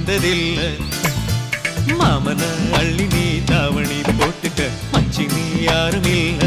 வந்ததில்லை. மாமன அள்ளி நீ தாவணி போட்டுக்க மச்சி நீ யாரும் இல்லை.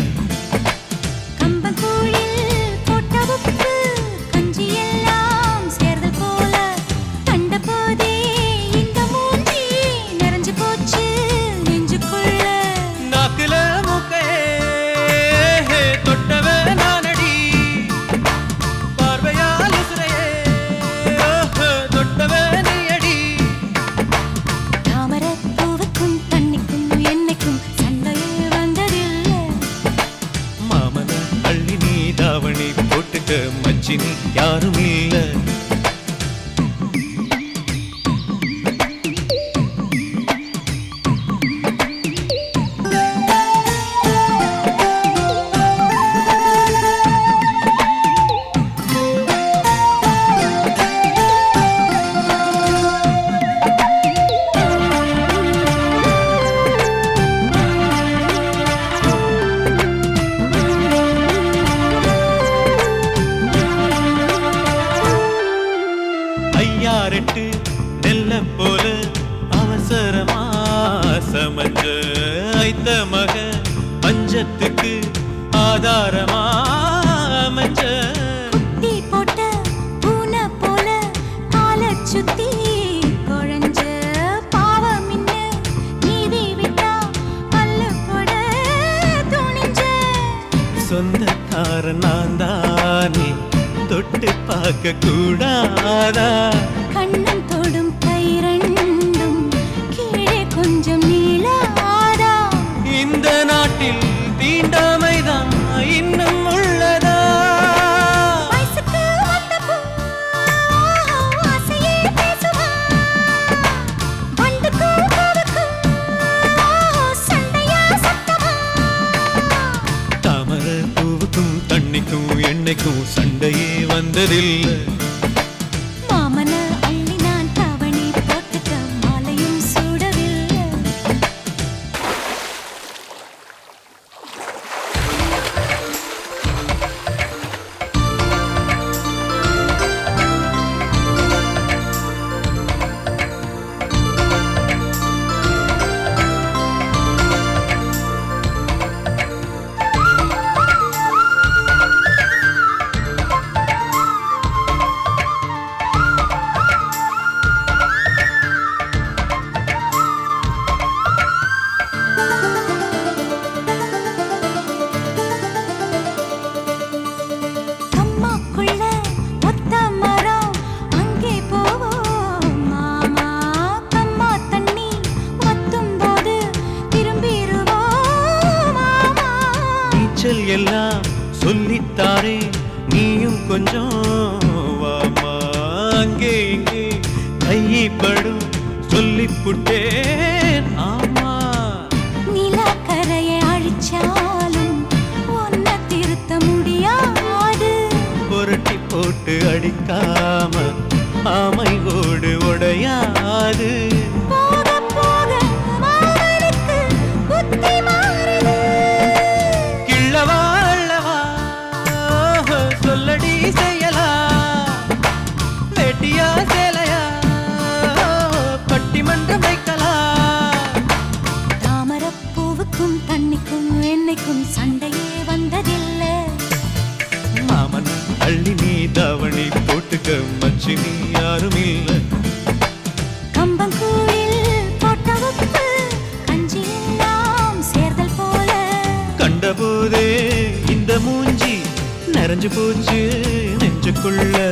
மச்சினி யாரும் இல்லை. ஐயாரெட்டு நெல்ல போல அவசரமா சமஞ்ச ஐத்த மக பஞ்சத்துக்கு ஆதாரமா அமைச்ச குட்டி போட்ட பூனை போல கால சுத்தி குழஞ்ச பாவம் இன்ன நீதி விட்டா பல்லு போட துணிஞ்ச சொந்தக்கார நான் தானே தொட்டு பார்க்க கூடாதா. கண்ணன் தொடும் கை ரெண்டும் கீழே கொஞ்சம் நீளாதா. இந்த நாட்டில் தீண்டாமைதான் இன்னும் உள்ளதா. வயசுக்கு வந்த பூ ஆசையே பேசுவா. வண்டுக்கும் பூவுக்கும் சண்டையா சத்தமா. தாமர பூவுக்கும் தண்ணிக்கும் எண்ணெய்க்கும் சண்டையே வந்ததில்லை. மாமன அள்ளி நான் தாவணி போட்டுக்க மாலையும் சூடவில்லை. எல்லாம் சொல்லித்தாரே நீயும் கொஞ்சம் வாமா. அங்கே இங்கே கைப்படும் சொல்லிப்புட்டேன் ஆமா. நிலக்கரையை அழிச்சாலும் ஒன்ன திருத்த முடியாது. புரட்டி போட்டு அடிக்காம ஆமை ஓடு உடையாது. போக போக மாமனுக்கு புத்தி மாறுது. கிள்ளவா அள்ளவா சொல்லடி செய்யலா. வெட்டியா சேலையா பட்டிமன்றம் வைக்கலாம். தாமரப்பூவுக்கும் தண்ணிக்கும் எண்ணெய்க்கும் சண்டையே வந்ததில்லை. மாமன் அள்ளி நீ தாவணி போட்டுக்க மச்சினி யாரும் இல்லை. கம்பங்கூழில் போட்ட உப்பு கஞ்சி எல்லாம் சேர்தல் போல. கண்டபோதே இந்த மூஞ்சி நிறைஞ்சு போச்சு நெஞ்சுக்குள்ள.